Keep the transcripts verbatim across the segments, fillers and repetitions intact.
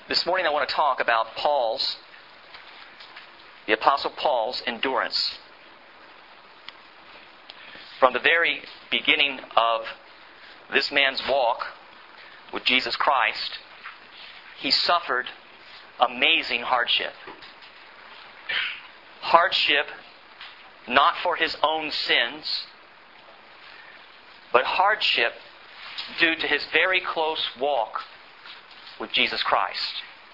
This morning I want to talk about Paul's, the Apostle Paul's endurance. From the very beginning of this man's walk with Jesus Christ, he suffered amazing hardship. Hardship not for his own sins, but hardship due to his very close walk with Jesus Christ.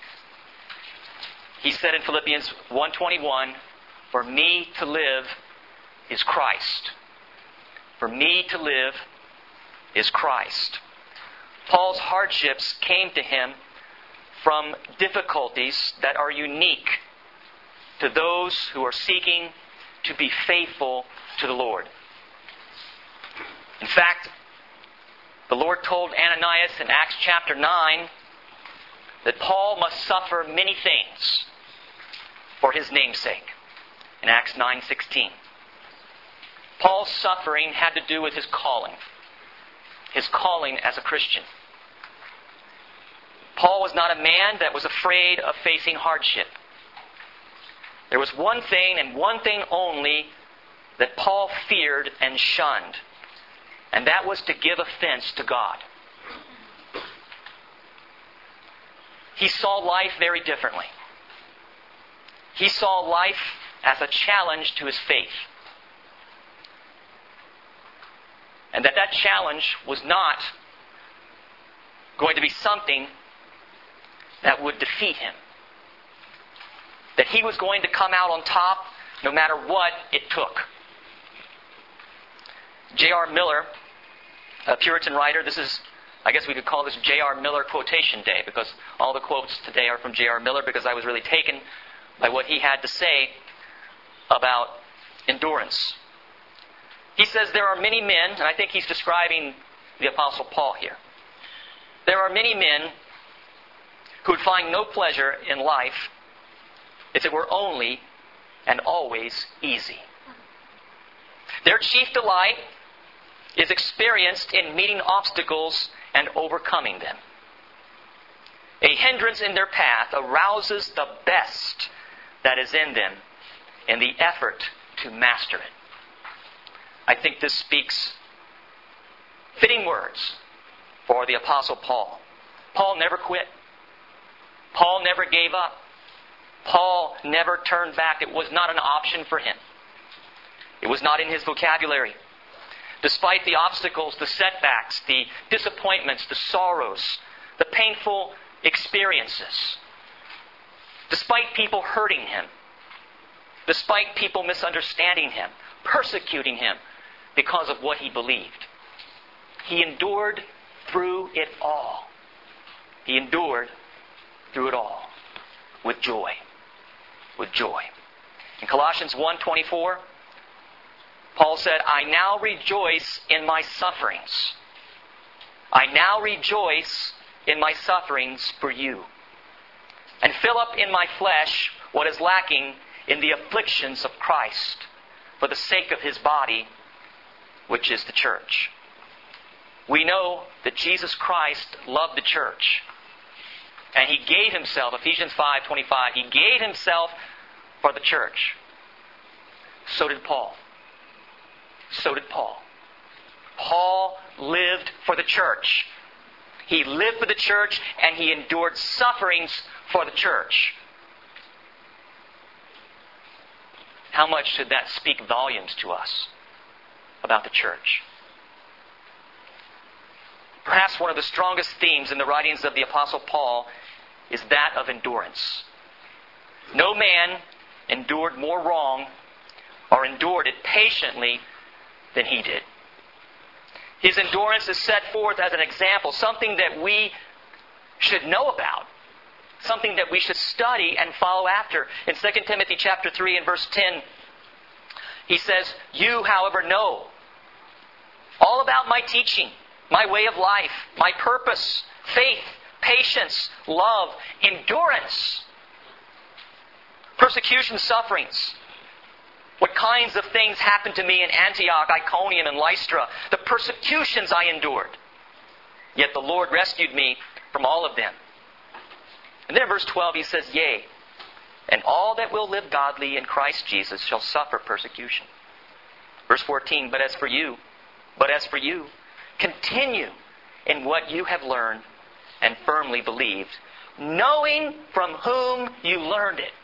He said in Philippians one twenty-one, "For me to live is Christ. For me to live is Christ." Paul's hardships came to him from difficulties that are unique to those who are seeking to be faithful to the Lord. In fact, the Lord told Ananias in Acts chapter nine that Paul must suffer many things for his name's sake. In Acts nine sixteen. Paul's suffering had to do with his calling. His calling as a Christian. Paul was not a man that was afraid of facing hardship. There was one thing and one thing only that Paul feared and shunned, and that was to give offense to God. He saw life very differently. He saw life as a challenge to his faith. And that that challenge was not going to be something that would defeat him. That he was going to come out on top no matter what it took. J R Miller, a Puritan writer, this is, I guess we could call this J R Miller quotation day, because all the quotes today are from J R Miller, because I was really taken by what he had to say about endurance. He says there are many men, and I think he's describing the Apostle Paul here. There are many men who would find no pleasure in life if it were only and always easy. Their chief delight is experienced in meeting obstacles and overcoming them. A hindrance in their path arouses the best that is in them in the effort to master it. I think this speaks fitting words for the Apostle Paul. Paul never quit. Paul never gave up. Paul never turned back. It was not an option for him. It was not in his vocabulary. Despite the obstacles, the setbacks, the disappointments, the sorrows, the painful experiences, despite people hurting him, despite people misunderstanding him, persecuting him because of what he believed, he endured through it all. He endured through it all with joy. With joy. In Colossians one twenty-four, Paul said, "I now rejoice in my sufferings. I now rejoice in my sufferings for you, and fill up in my flesh what is lacking in the afflictions of Christ, for the sake of His body, which is the church." We know that Jesus Christ loved the church. And He gave Himself, Ephesians five twenty-five, He gave Himself for the church. So did Paul. So did Paul. Paul lived for the church. He lived for the church and he endured sufferings for the church. How much should that speak volumes to us about the church? Perhaps one of the strongest themes in the writings of the Apostle Paul is that of endurance. No man endured more wrong or endured it patiently than he did. His endurance is set forth as an example, something that we should know about, something that we should study and follow after. In Second Timothy chapter three and verse ten, he says, "You, however, know all about my teaching, my way of life, my purpose, faith, patience, love, endurance, persecution, sufferings. What kinds of things happened to me in Antioch, Iconium, and Lystra, the persecutions I endured. Yet the Lord rescued me from all of them." And then in verse twelve he says, yea, and all that will live godly in Christ Jesus shall suffer persecution. Verse fourteen, but as for you, but as for you, continue in what you have learned and firmly believed, knowing from whom you learned it.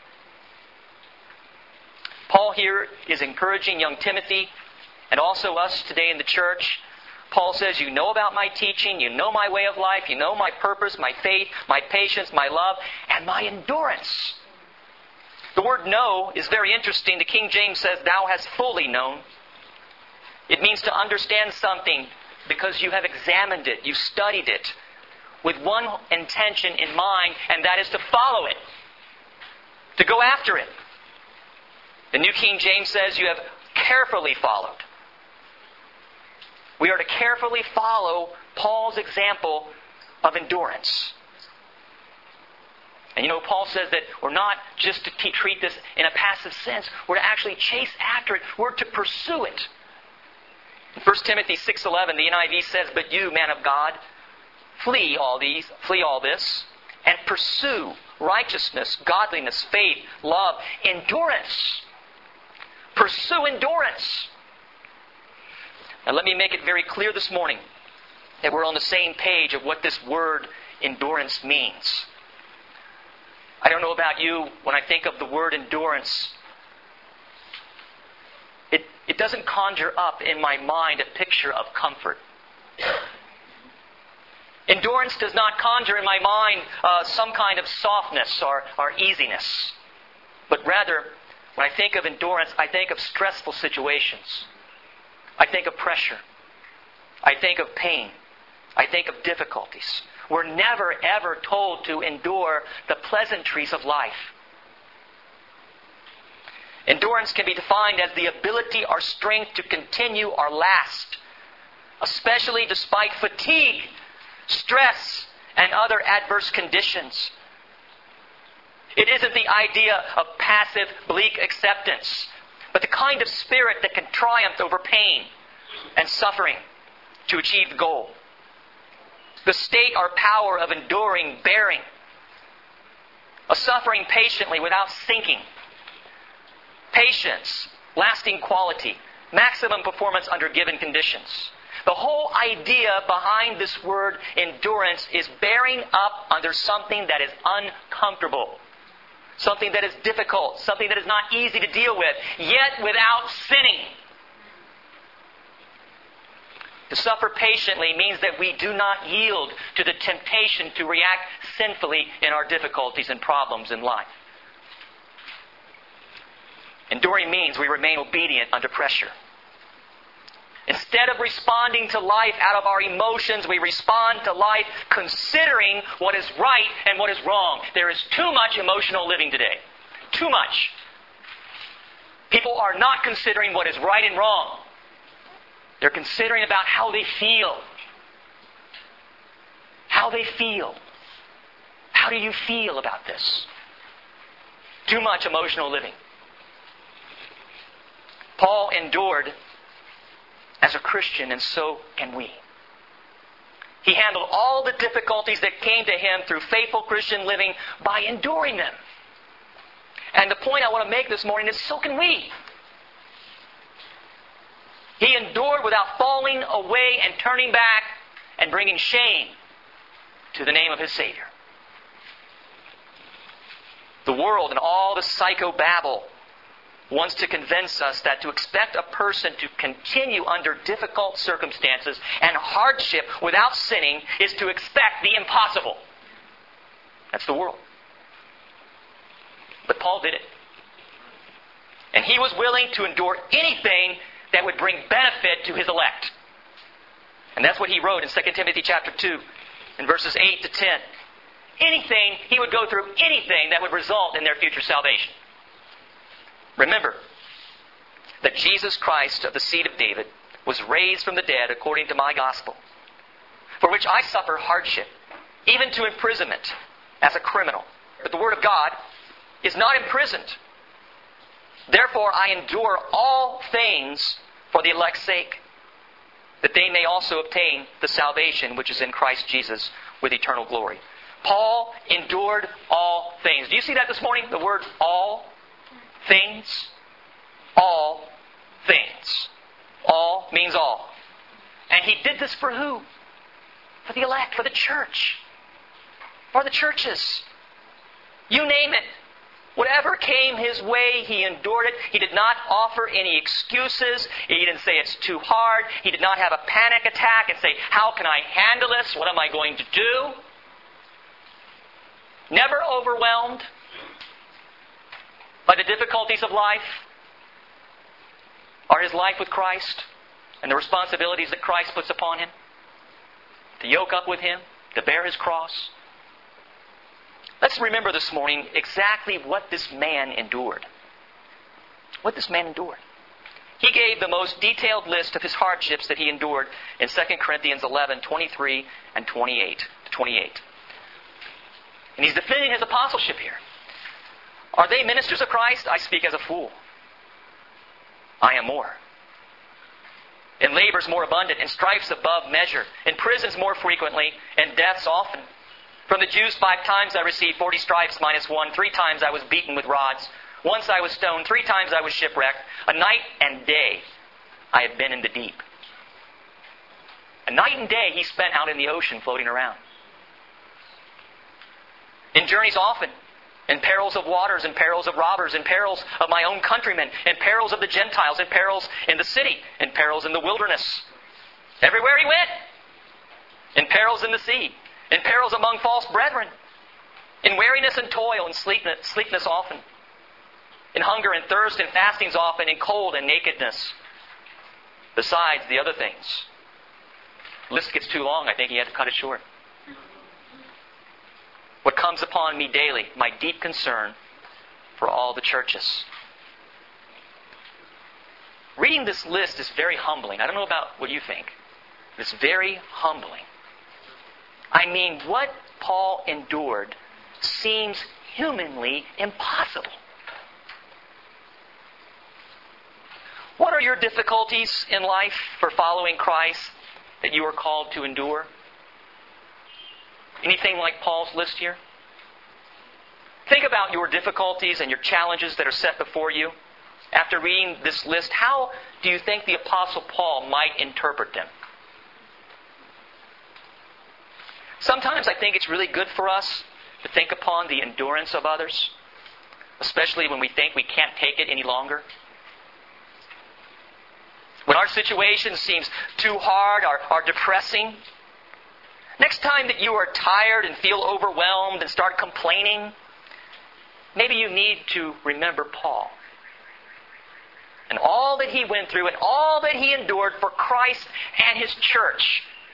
Paul here is encouraging young Timothy and also us today in the church. Paul says, you know about my teaching, you know my way of life, you know my purpose, my faith, my patience, my love, and my endurance. The word know is very interesting. The King James says, thou hast fully known. It means to understand something because you have examined it, you've studied it, with one intention in mind, and that is to follow it, to go after it. The New King James says you have carefully followed. We are to carefully follow Paul's example of endurance. And you know, Paul says that we're not just to t- treat this in a passive sense. We're to actually chase after it. We're to pursue it. In First Timothy six eleven, the N I V says, but you, man of God, flee all these, flee all this, and pursue righteousness, godliness, faith, love, endurance. Pursue endurance. Now let me make it very clear this morning that we're on the same page of what this word endurance means. I don't know about you, when I think of the word endurance, it, it doesn't conjure up in my mind a picture of comfort. Endurance does not conjure in my mind uh, some kind of softness or, or easiness. But rather, when I think of endurance, I think of stressful situations. I think of pressure. I think of pain. I think of difficulties. We're never, ever told to endure the pleasantries of life. Endurance can be defined as the ability or strength to continue or last, especially despite fatigue, stress, and other adverse conditions. It isn't the idea of passive, bleak acceptance, but the kind of spirit that can triumph over pain and suffering to achieve the goal. The state or power of enduring, bearing, of suffering patiently without sinking. Patience, lasting quality, maximum performance under given conditions. The whole idea behind this word endurance is bearing up under something that is uncomfortable. Something that is difficult, something that is not easy to deal with, yet without sinning. To suffer patiently means that we do not yield to the temptation to react sinfully in our difficulties and problems in life. Enduring means we remain obedient under pressure. Instead of responding to life out of our emotions, we respond to life considering what is right and what is wrong. There is too much emotional living today. Too much. People are not considering what is right and wrong. They're considering about how they feel. How they feel. How do you feel about this? Too much emotional living. Paul endured as a Christian, and so can we. He handled all the difficulties that came to him through faithful Christian living by enduring them. And the point I want to make this morning is so can we. He endured without falling away and turning back and bringing shame to the name of his Savior. The world and all the psychobabble wants to convince us that to expect a person to continue under difficult circumstances and hardship without sinning is to expect the impossible. That's the world. But Paul did it. And he was willing to endure anything that would bring benefit to his elect. And that's what he wrote in Second Timothy chapter two, in verses eight to ten. Anything, he would go through anything that would result in their future salvation. Remember that Jesus Christ of the seed of David was raised from the dead according to my gospel, for which I suffer hardship, even to imprisonment as a criminal. But the Word of God is not imprisoned. Therefore I endure all things for the elect's sake, that they may also obtain the salvation which is in Christ Jesus with eternal glory. Paul endured all things. Do you see that this morning? The word all things. All things. All means all. And he did this for who? For the elect, for the church. For the churches. You name it. Whatever came his way, he endured it. He did not offer any excuses. He didn't say it's too hard. He did not have a panic attack and say, how can I handle this? What am I going to do? Never overwhelmed by the difficulties of life or his life with Christ and the responsibilities that Christ puts upon him. To yoke up with him, to bear his cross. Let's remember this morning exactly what this man endured. What this man endured. He gave the most detailed list of his hardships that he endured in Second Corinthians eleven, twenty-three and twenty-eight. twenty-eight. And he's defending his apostleship here. Are they ministers of Christ? I speak as a fool. I am more. In labors more abundant, in stripes above measure, in prisons more frequently, in deaths often. From the Jews five times I received forty stripes minus one. Three times I was beaten with rods. Once I was stoned. Three times I was shipwrecked. A night and day I have been in the deep. A night and day he spent out in the ocean floating around. In journeys often. In perils of waters, in perils of robbers, in perils of my own countrymen, in perils of the Gentiles, in perils in the city, in perils in the wilderness. Everywhere he went. In perils in the sea. In perils among false brethren. In weariness and toil, and sleepness, sleepness often. In hunger and thirst and fastings often, in cold and nakedness. Besides the other things. The list gets too long. I think he had to cut it short. What comes upon me daily, my deep concern for all the churches. Reading this list is very humbling. I don't know about what you think. It's very humbling. I mean, what Paul endured seems humanly impossible. What are your difficulties in life for following Christ that you are called to endure? Anything like Paul's list here? Think about your difficulties and your challenges that are set before you. After reading this list, how do you think the Apostle Paul might interpret them? Sometimes I think it's really good for us to think upon the endurance of others, especially when we think we can't take it any longer. When our situation seems too hard or, or depressing, next time that you are tired and feel overwhelmed and start complaining, maybe you need to remember Paul and all that he went through and all that he endured for Christ and his church.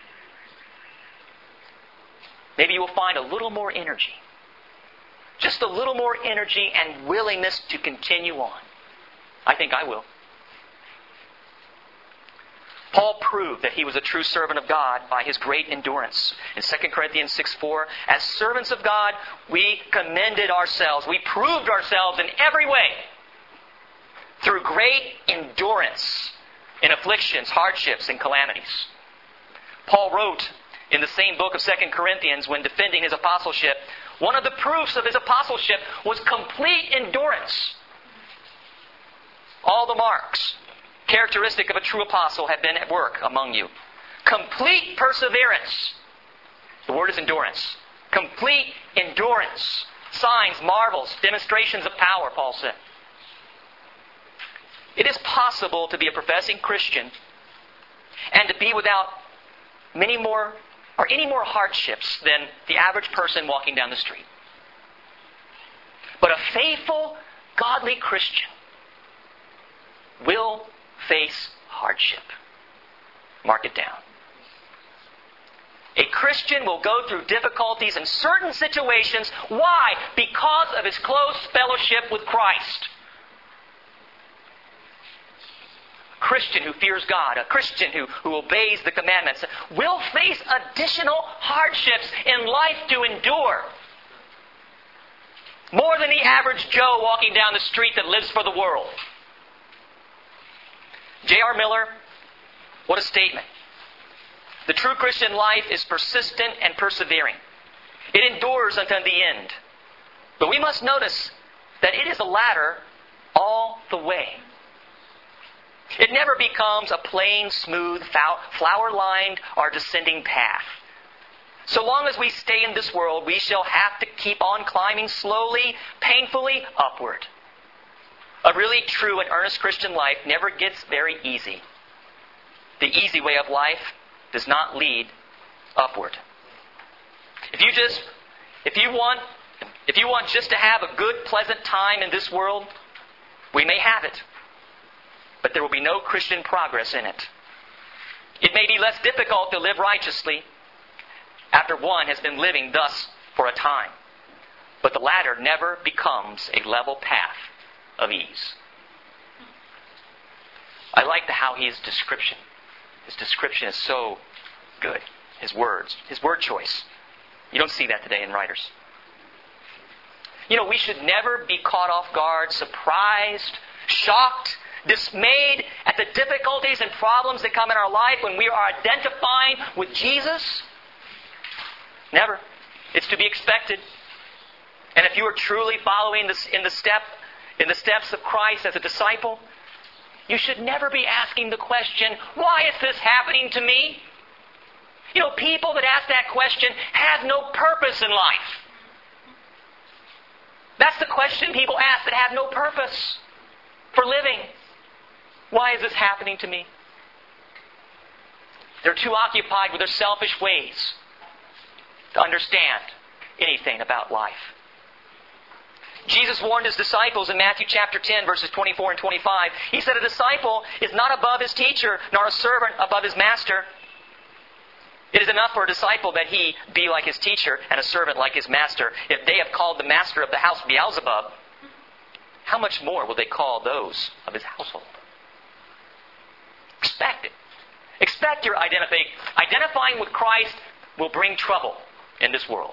Maybe you will find a little more energy. Just a little more energy and willingness to continue on. I think I will. Paul proved that he was a true servant of God by his great endurance. In Second Corinthians six four, as servants of God, we commended ourselves. We proved ourselves in every way through great endurance in afflictions, hardships, and calamities. Paul wrote in the same book of Second Corinthians when defending his apostleship, one of the proofs of his apostleship was complete endurance. All the marks characteristic of a true apostle have been at work among you. Complete perseverance. The word is endurance. Complete endurance. Signs, marvels, demonstrations of power, Paul said. It is possible to be a professing Christian and to be without many more or any more hardships than the average person walking down the street. But a faithful, godly Christian will face hardship. Mark it down. A Christian will go through difficulties in certain situations. Why? Because of his close fellowship with Christ. A Christian who fears God, a Christian who, who obeys the commandments, will face additional hardships in life to endure. More than the average Joe walking down the street that lives for the world. J R Miller, what a statement. The true Christian life is persistent and persevering. It endures unto the end. But we must notice that it is a ladder all the way. It never becomes a plain, smooth, flower-lined or descending path. So long as we stay in this world, we shall have to keep on climbing slowly, painfully upward. A really true and earnest Christian life never gets very easy. The easy way of life does not lead upward. If you just, if you want, if you want just to have a good, pleasant time in this world, we may have it. But there will be no Christian progress in it. It may be less difficult to live righteously after one has been living thus for a time. But the ladder never becomes a level path of ease. I like the how his description. His description is so good. His words, his word choice. You don't see that today in writers. You know, we should never be caught off guard, surprised, shocked, dismayed at the difficulties and problems that come in our life when we are identifying with Jesus. Never. It's to be expected. And if you are truly following this in the step in the steps of Christ as a disciple, you should never be asking the question, why is this happening to me? You know, people that ask that question have no purpose in life. That's the question people ask that have no purpose for living. Why is this happening to me? They're too occupied with their selfish ways to understand anything about life. Jesus warned His disciples in Matthew chapter ten, verses twenty-four and twenty-five. He said, a disciple is not above his teacher, nor a servant above his master. It is enough for a disciple that he be like his teacher and a servant like his master. If they have called the master of the house Beelzebub, how much more will they call those of his household? Expect it. Expect your identifying. Identifying with Christ will bring trouble in this world.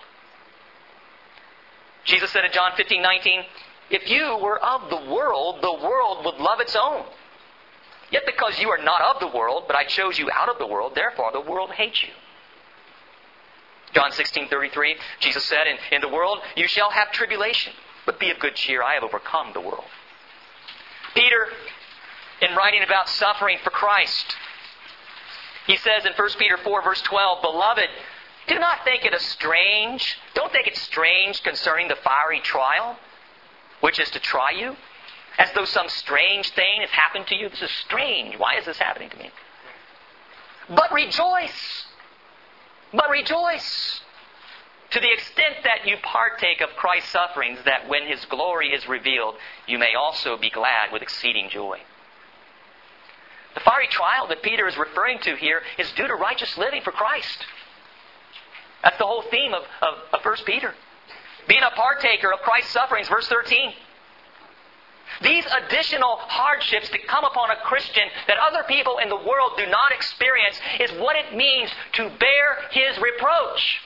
Jesus said in John fifteen nineteen, if you were of the world, the world would love its own. Yet because you are not of the world, but I chose you out of the world, therefore the world hates you. John sixteen thirty-three, Jesus said, in, in the world you shall have tribulation, but be of good cheer, I have overcome the world. Peter, in writing about suffering for Christ, he says in First Peter four, verse twelve, beloved, do not think it a strange, don't think it strange concerning the fiery trial, which is to try you, as though some strange thing has happened to you. This is strange. Why is this happening to me? But rejoice. But rejoice. To the extent that you partake of Christ's sufferings, that when His glory is revealed, you may also be glad with exceeding joy. The fiery trial that Peter is referring to here is due to righteous living for Christ. That's the whole theme of, of, of First Peter. Being a partaker of Christ's sufferings, verse thirteen. These additional hardships that come upon a Christian that other people in the world do not experience is what it means to bear His reproach.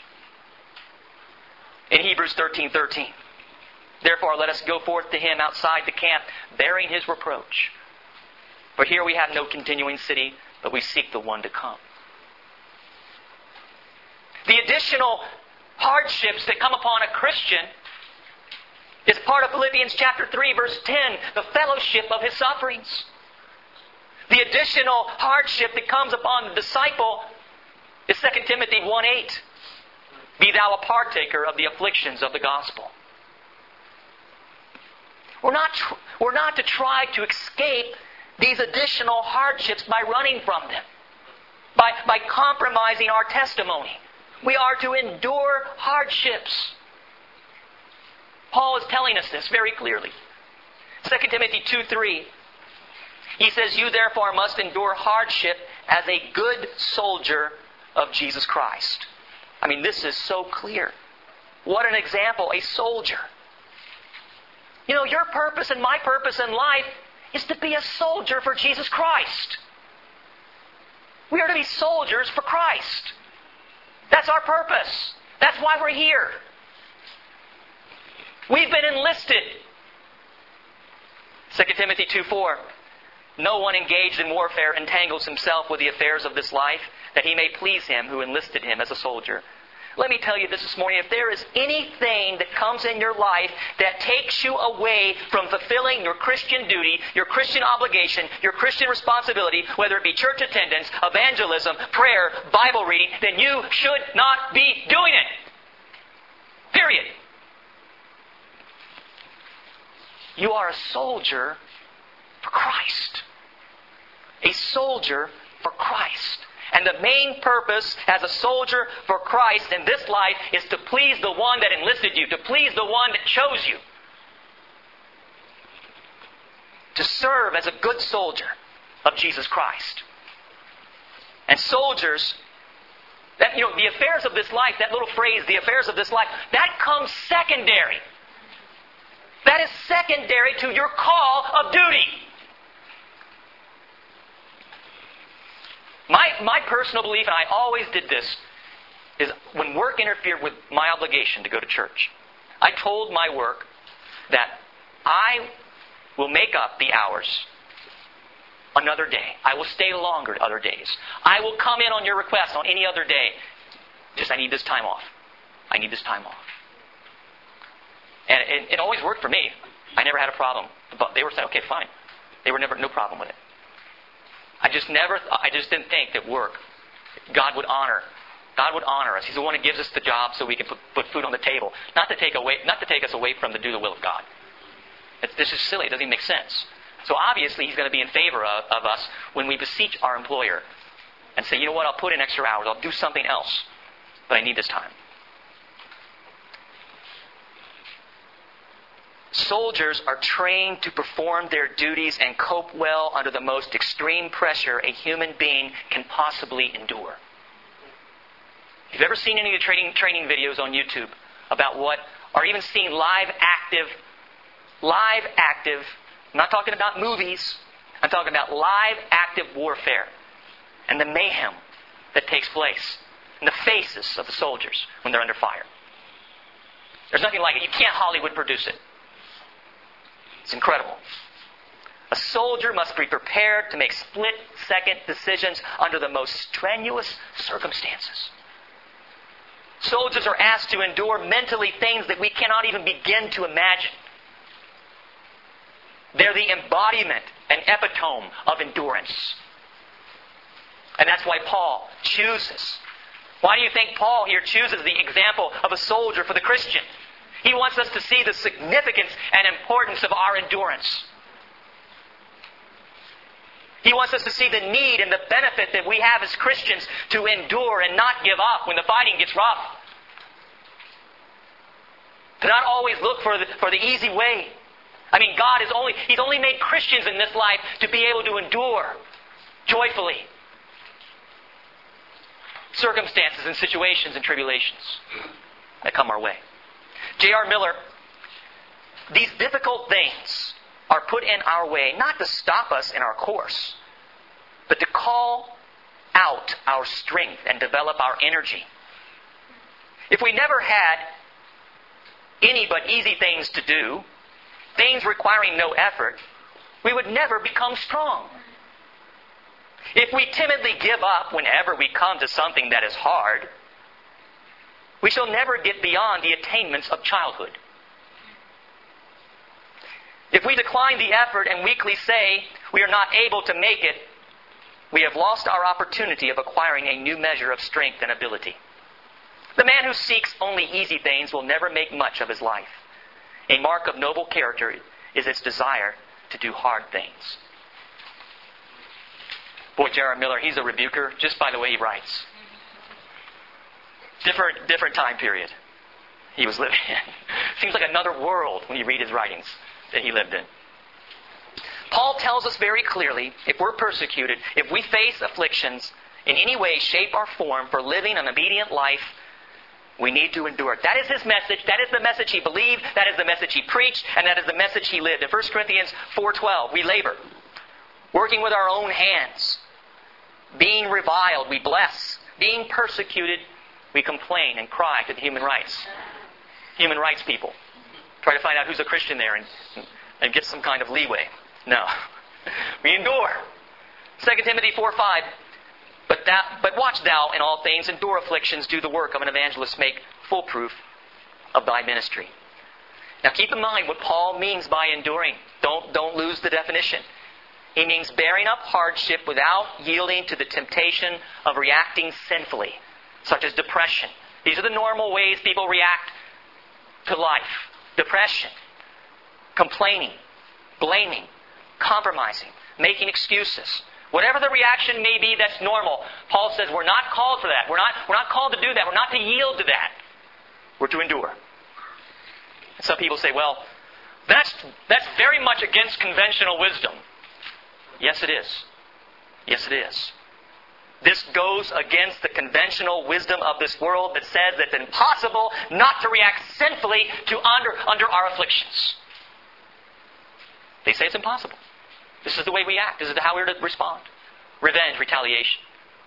In Hebrews thirteen thirteen. Therefore let us go forth to Him outside the camp, bearing His reproach. For here we have no continuing city, but we seek the one to come. The additional hardships that come upon a Christian is part of Philippians chapter three, verse ten, the fellowship of his sufferings. The additional hardship that comes upon the disciple is Second Timothy one eight. Be thou a partaker of the afflictions of the gospel. We're not, tr- we're not to try to escape these additional hardships by running from them, by, by compromising our testimony. We are to endure hardships. Paul is telling us this very clearly. Second Timothy two three. He says, you therefore must endure hardship as a good soldier of Jesus Christ. I mean, this is so clear. What an example, a soldier. You know, your purpose and my purpose in life is to be a soldier for Jesus Christ. We are to be soldiers for Christ. That's our purpose. That's why we're here. We've been enlisted. Second Timothy two four. No one engaged in warfare entangles himself with the affairs of this life, that he may please him who enlisted him as a soldier. Let me tell you this this morning. If there is anything that comes in your life that takes you away from fulfilling your Christian duty, your Christian obligation, your Christian responsibility, whether it be church attendance, evangelism, prayer, Bible reading, then you should not be doing it. Period. You are a soldier for Christ. A soldier for Christ. And the main purpose as a soldier for Christ in this life is to please the one that enlisted you, to please the one that chose you. To serve as a good soldier of Jesus Christ. And soldiers, that, you know, the affairs of this life, that little phrase, the affairs of this life, that comes secondary. That is secondary to your call of duty. My, my personal belief, and I always did this, is when work interfered with my obligation to go to church, I told my work that I will make up the hours another day. I will stay longer other days. I will come in on your request on any other day. Just I need this time off. I need this time off. And it, it always worked for me. I never had a problem. But they were saying, okay, fine. They were never no problem with it. I just never, I just didn't think that work, God would honor. God would honor us. He's the one who gives us the job so we can put, put food on the table. Not to take away, not to take us away from to do the will of God. It's, this is silly. It doesn't even make sense. So obviously He's going to be in favor of, of us when we beseech our employer and say, you know what, I'll put in extra hours. I'll do something else. But I need this time. Soldiers are trained to perform their duties and cope well under the most extreme pressure a human being can possibly endure. If you've ever seen any of the training, training videos on YouTube about what, or even seen live active, live active, I'm not talking about movies, I'm talking about live active warfare and the mayhem that takes place in the faces of the soldiers when they're under fire. There's nothing like it. You can't Hollywood produce it. It's incredible. A soldier must be prepared to make split-second decisions under the most strenuous circumstances. Soldiers are asked to endure mentally things that we cannot even begin to imagine. They're the embodiment and epitome of endurance. And that's why Paul chooses. Why do you think Paul here chooses the example of a soldier for the Christian? He wants us to see the significance and importance of our endurance. He wants us to see the need and the benefit that we have as Christians to endure and not give up when the fighting gets rough. To not always look for the, for the easy way. I mean, God is only, He's only made Christians in this life to be able to endure joyfully circumstances and situations and tribulations that come our way. J R Miller, these difficult things are put in our way not to stop us in our course, but to call out our strength and develop our energy. If we never had any but easy things to do, things requiring no effort, we would never become strong. If we timidly give up whenever we come to something that is hard, we shall never get beyond the attainments of childhood. If we decline the effort and weakly say we are not able to make it, we have lost our opportunity of acquiring a new measure of strength and ability. The man who seeks only easy things will never make much of his life. A mark of noble character is its desire to do hard things. Boy, J R Miller, he's a rebuker just by the way he writes. Different, different time period he was living in. Seems like another world when you read his writings that he lived in. Paul tells us very clearly, if we're persecuted, if we face afflictions in any way, shape, or form for living an obedient life, we need to endure it. That is his message. That is the message he believed. That is the message he preached. And that is the message he lived. In First Corinthians four twelve, we labor, working with our own hands. Being reviled, we bless. Being persecuted, we complain and cry to the human rights. Human rights people. Try to find out who's a Christian there and, and get some kind of leeway. No. We endure. Second Timothy four five. But, that, but watch thou in all things, endure afflictions, do the work of an evangelist, make full proof of thy ministry. Now keep in mind what Paul means by enduring. Don't, don't lose the definition. He means bearing up hardship without yielding to the temptation of reacting sinfully, such as depression. These are the normal ways people react to life. Depression, complaining, blaming, compromising, making excuses. Whatever the reaction may be that's normal, Paul says we're not called for that. We're not, we're not called to do that. We're not to yield to that. We're to endure. And some people say, well, that's, that's very much against conventional wisdom. Yes, it is. Yes, it is. This goes against the conventional wisdom of this world that says that it's impossible not to react sinfully to under, under our afflictions. They say it's impossible. This is the way we act. This is how we're to respond. Revenge, retaliation.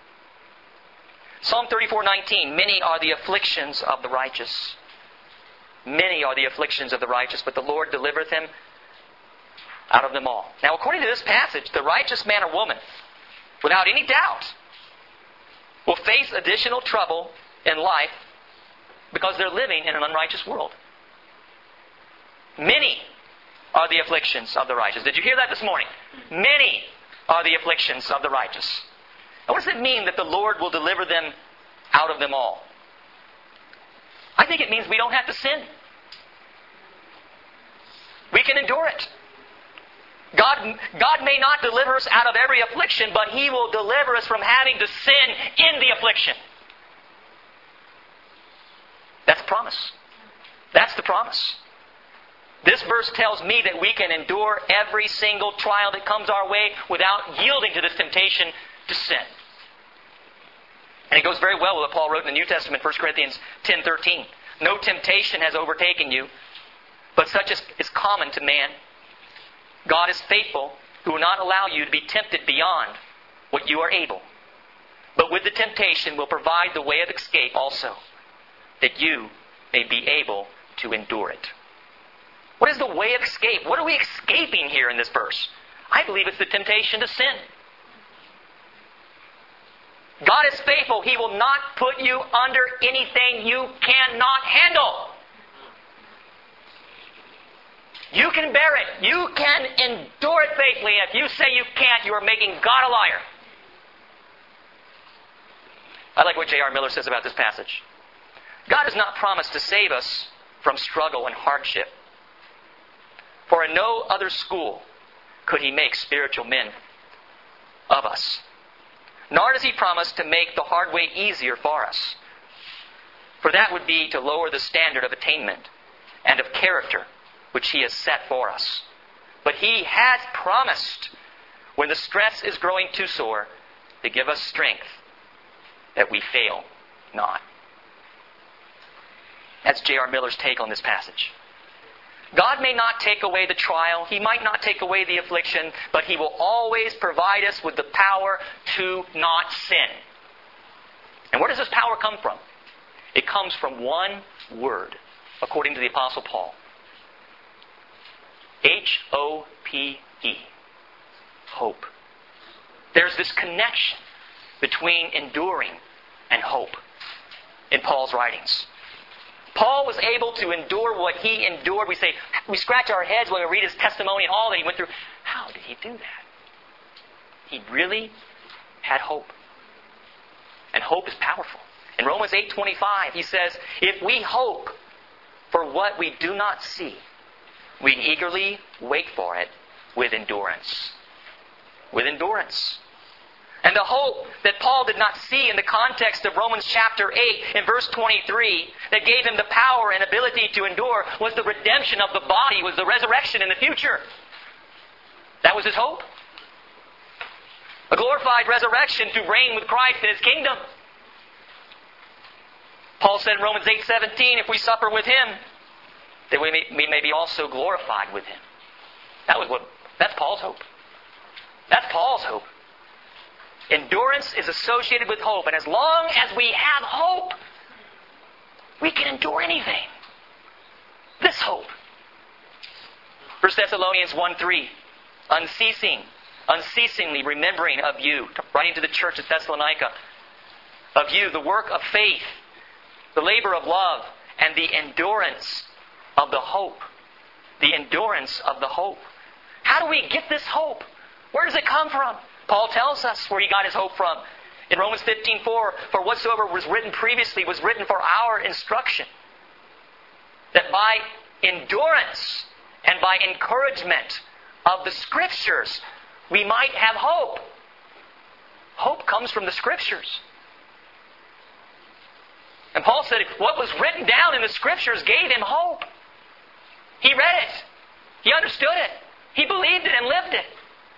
Psalm thirty-four nineteen. Many are the afflictions of the righteous. Many are the afflictions of the righteous, but the Lord delivereth him out of them all. Now, according to this passage, the righteous man or woman, without any doubt, will face additional trouble in life because they're living in an unrighteous world. Many are the afflictions of the righteous. Did you hear that this morning? Many are the afflictions of the righteous. Now, what does it mean that the Lord will deliver them out of them all? I think it means we don't have to sin. We can endure it. God, God may not deliver us out of every affliction, but He will deliver us from having to sin in the affliction. That's a promise. That's the promise. This verse tells me that we can endure every single trial that comes our way without yielding to this temptation to sin. And it goes very well with what Paul wrote in the New Testament, First Corinthians ten thirteen. No temptation has overtaken you, but such as is common to man. God is faithful, who will not allow you to be tempted beyond what you are able, but with the temptation will provide the way of escape also, that you may be able to endure it. What is the way of escape? What are we escaping here in this verse? I believe it's the temptation to sin. God is faithful. He will not put you under anything you cannot handle. You can bear it. You can endure it faithfully. If you say you can't, you are making God a liar. I like what J R Miller says about this passage. God has not promised to save us from struggle and hardship. For in no other school could He make spiritual men of us. Nor does He promise to make the hard way easier for us. For that would be to lower the standard of attainment and of character which He has set for us. But He has promised, when the stress is growing too sore, to give us strength that we fail not. That's J R Miller's take on this passage. God may not take away the trial. He might not take away the affliction, but He will always provide us with the power to not sin. And where does this power come from? It comes from one word, according to the Apostle Paul. H O P E. Hope. There's this connection between enduring and hope in Paul's writings. Paul was able to endure what he endured. We say, we scratch our heads when we read his testimony and all that he went through. How did he do that? He really had hope. And hope is powerful. In Romans eight twenty-five, he says, if we hope for what we do not see, we eagerly wait for it with endurance. With endurance. And the hope that Paul did not see in the context of Romans chapter eight in verse twenty-three that gave him the power and ability to endure was the redemption of the body, was the resurrection in the future. That was his hope. A glorified resurrection to reign with Christ in His kingdom. Paul said in Romans eight seventeen, if we suffer with Him, that we may, we may be also glorified with Him. That was what, that's Paul's hope. That's Paul's hope. Endurance is associated with hope. And as long as we have hope, we can endure anything. This hope. First Thessalonians one three. Unceasing, unceasingly remembering of you. Writing to the church at Thessalonica. of you the work of faith, the labor of love, and the endurance of the hope. The endurance of the hope. How do we get this hope? Where does it come from? Paul tells us where he got his hope from. In Romans fifteen four, for whatsoever was written previously was written for our instruction, that by endurance and by encouragement of the Scriptures we might have hope. Hope comes from the Scriptures. And Paul said what was written down in the Scriptures gave him hope. He read it. He understood it. He believed it and lived it.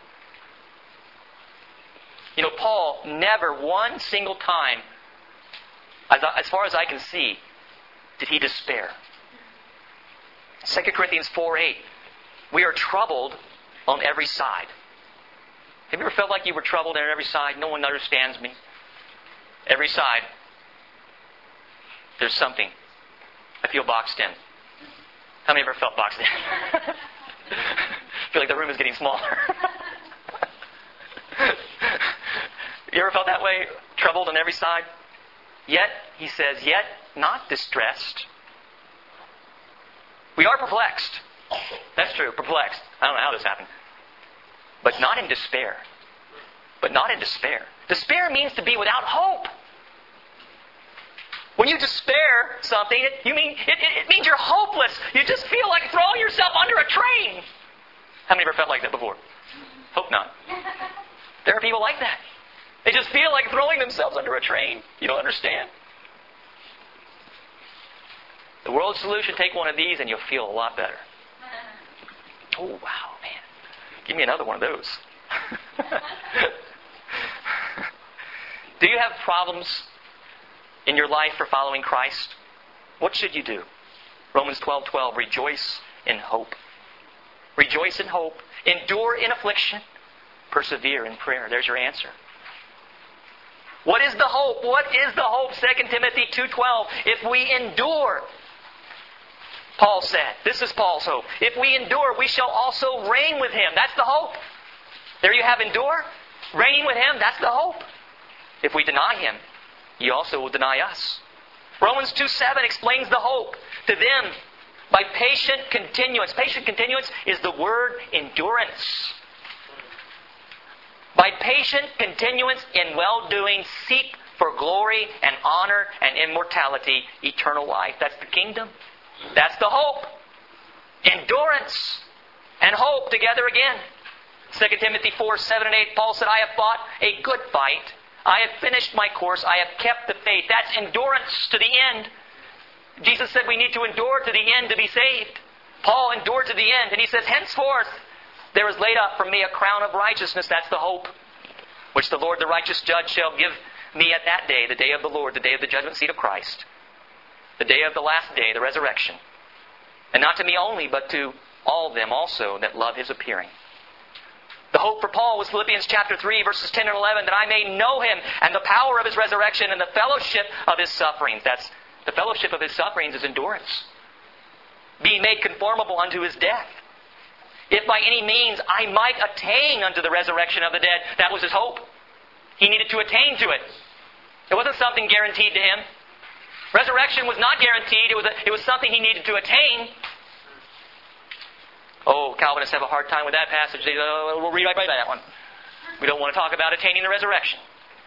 You know, Paul never one single time, as, as far as I can see, did he despair. Second Corinthians four eight, we are troubled on every side. Have you ever felt like you were troubled on every side? No one understands me. Every side, there's something. I feel boxed in. How many ever felt boxed in? I feel like the room is getting smaller. You ever felt that way? Troubled on every side? Yet, he says, yet not distressed. We are perplexed. That's true, perplexed. I don't know how this happened. But not in despair. But not in despair. Despair means to be without hope. When you despair something, it, you mean, it, it, it means you're hopeless. You just feel like throwing yourself under a train. How many ever felt like that before? Hope not. There are people like that. They just feel like throwing themselves under a train. You don't understand. The World Solution, take one of these and you'll feel a lot better. Oh, wow, man. Give me another one of those. Do you have problems in your life for following Christ? What should you do? Romans twelve twelve, rejoice in hope. Rejoice in hope. Endure in affliction. Persevere in prayer. There's your answer. What is the hope? What is the hope? Second Timothy two twelve. If we endure, Paul said, this is Paul's hope. If we endure, we shall also reign with Him. That's the hope. There you have endure. Reigning with Him, that's the hope. If we deny Him, He also will deny us. Romans two seven explains the hope to them by patient continuance. Patient continuance is the word endurance. By patient continuance in well-doing, seek for glory and honor and immortality, eternal life. That's the kingdom. That's the hope. Endurance and hope together again. Second Timothy four seven and eight, Paul said, I have fought a good fight. I have finished my course. I have kept the faith. That's endurance to the end. Jesus said we need to endure to the end to be saved. Paul endured to the end. And he says, henceforth, there is laid up for me a crown of righteousness. That's the hope, which the Lord, the righteous judge, shall give me at that day, the day of the Lord, the day of the judgment seat of Christ, the day of the last day, the resurrection. And not to me only, but to all them also that love His appearing. The hope for Paul was Philippians chapter three, verses ten and eleven, that I may know Him and the power of His resurrection and the fellowship of His sufferings. That's the fellowship of His sufferings is endurance. Being made conformable unto His death. If by any means I might attain unto the resurrection of the dead. That was his hope. He needed to attain to it. It wasn't something guaranteed to him. Resurrection was not guaranteed. It was, a, it was something he needed to attain. Oh, Calvinists have a hard time with that passage. They, uh, we'll read right by that one. We don't want to talk about attaining the resurrection.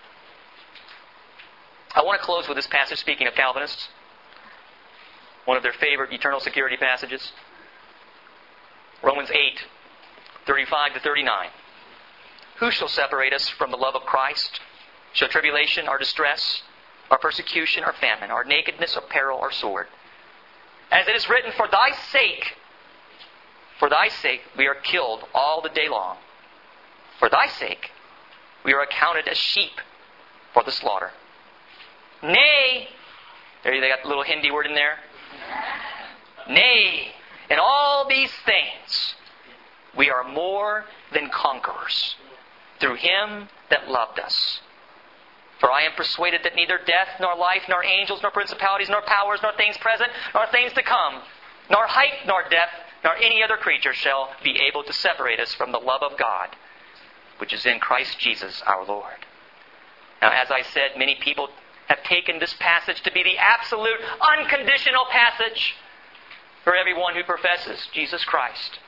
I want to close with this passage, speaking of Calvinists. One of their favorite eternal security passages. Romans eight, thirty-five to thirty-nine. Who shall separate us from the love of Christ? Shall tribulation or distress, or persecution or famine, or nakedness or peril or sword? As it is written, for thy sake, for thy sake we are killed all the day long. For thy sake we are accounted as sheep for the slaughter. Nay, there they got the little Hindi word in there. Nay, in all these things we are more than conquerors through Him that loved us. For I am persuaded that neither death, nor life, nor angels, nor principalities, nor powers, nor things present, nor things to come, nor height, nor depth, nor any other creature shall be able to separate us from the love of God, which is in Christ Jesus our Lord. Now, as I said, many people have taken this passage to be the absolute, unconditional passage for everyone who professes Jesus Christ.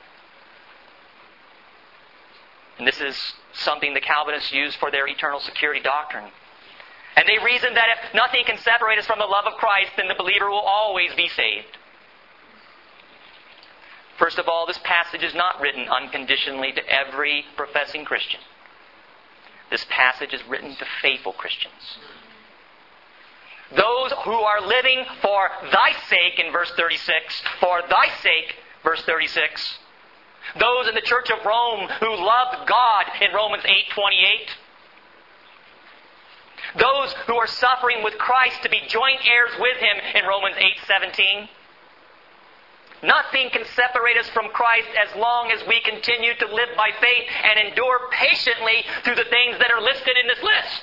And this is something the Calvinists use for their eternal security doctrine. And they reason that if nothing can separate us from the love of Christ, then the believer will always be saved. First of all, this passage is not written unconditionally to every professing Christian. This passage is written to faithful Christians. Those who are living for thy sake in verse thirty-six, for thy sake, verse thirty-six. Those in the Church of Rome who loved God in Romans eight twenty-eight. Those who are suffering with Christ to be joint heirs with Him in Romans eight seventeen. Nothing can separate us from Christ as long as we continue to live by faith and endure patiently through the things that are listed in this list.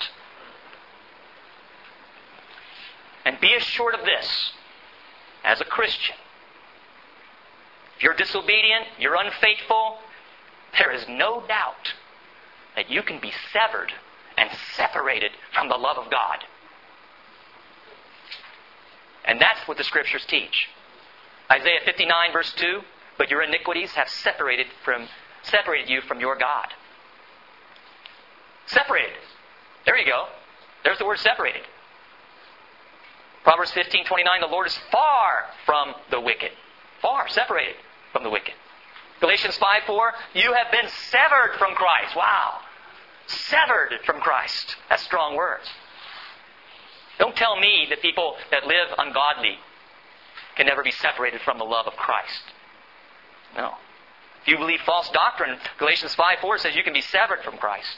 And be assured of this, as a Christian, if you're disobedient, you're unfaithful, there is no doubt that you can be severed and separated from the love of God. And that's what the Scriptures teach. Isaiah fifty-nine verse two, but your iniquities have separated from separated you from your God. Separated. There you go. There's the word separated. Proverbs fifteen twenty-nine, the Lord is far from the wicked. Far, separated from the wicked. Galatians five four, you have been severed from Christ. Wow. Severed from Christ. That's strong words. Don't tell me that people that live ungodly can never be separated from the love of Christ. No. If you believe false doctrine, Galatians five four says you can be severed from Christ.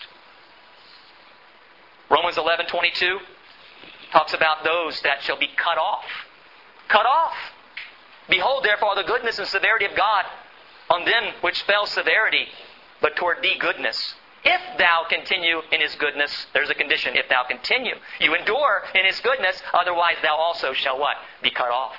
Romans eleven twenty-two talks about those that shall be cut off. Cut off. Behold, therefore, the goodness and severity of God on them which spell severity, but toward thee goodness. If thou continue in His goodness, there's a condition, if thou continue. You endure in His goodness, otherwise thou also shall what? Be cut off.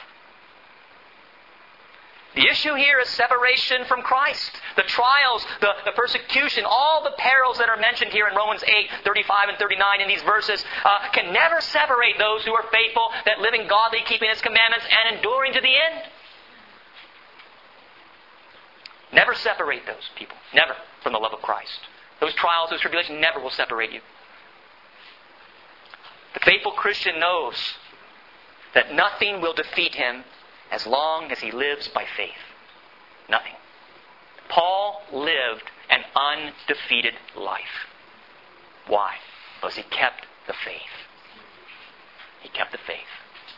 The issue here is separation from Christ. The trials, the, the persecution, all the perils that are mentioned here in Romans eight, thirty-five and thirty-nine in these verses uh, can never separate those who are faithful, that living godly, keeping His commandments, and enduring to the end. Never separate those people. Never from the love of Christ. Those trials, those tribulations never will separate you. The faithful Christian knows that nothing will defeat him as long as he lives by faith. Nothing. Paul lived an undefeated life. Why? Because he kept the faith. He kept the faith.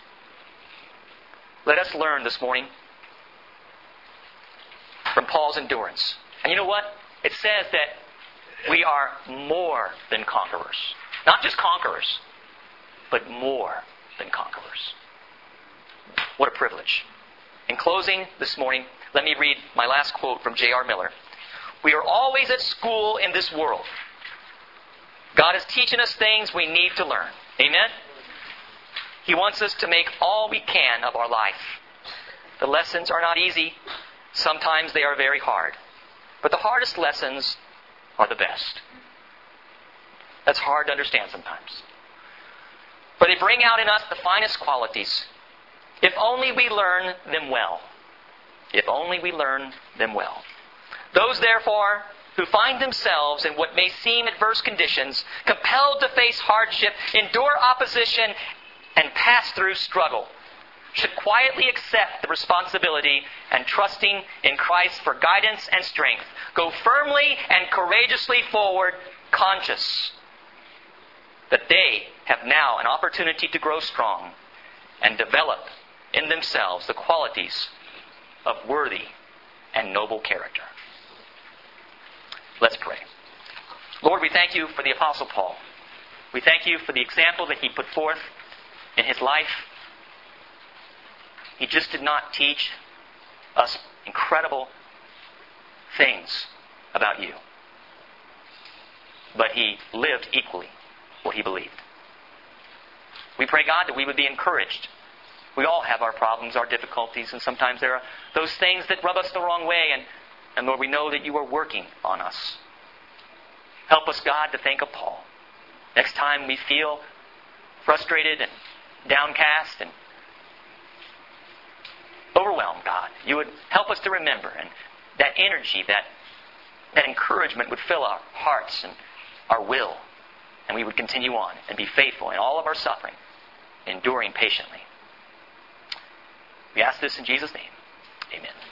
Let us learn this morning from Paul's endurance. And you know what? It says that we are more than conquerors. Not just conquerors, but more than conquerors. What a privilege. In closing this morning, let me read my last quote from J R Miller. We are always at school in this world. God is teaching us things we need to learn. Amen? He wants us to make all we can of our life. The lessons are not easy. Sometimes they are very hard. But the hardest lessons are the best. That's hard to understand sometimes. But they bring out in us the finest qualities. If only we learn them well. If only we learn them well. Those, therefore, who find themselves in what may seem adverse conditions, compelled to face hardship, endure opposition, and pass through struggle, should quietly accept the responsibility and, trusting in Christ for guidance and strength, go firmly and courageously forward, conscious that they have now an opportunity to grow strong and develop in themselves the qualities of worthy and noble character. Let's pray. Lord, we thank You for the Apostle Paul. We thank You for the example that he put forth in his life. He just did not teach us incredible things about You, but he lived equally what he believed. We pray, God, that we would be encouraged. We all have our problems, our difficulties, and sometimes there are those things that rub us the wrong way, and, and Lord, we know that You are working on us. Help us, God, to think of Paul. Next time we feel frustrated and downcast and overwhelmed, God, you would help us to remember, and that energy, that, that encouragement would fill our hearts and our will, and we would continue on and be faithful in all of our suffering, enduring patiently. We ask this in Jesus' name. Amen.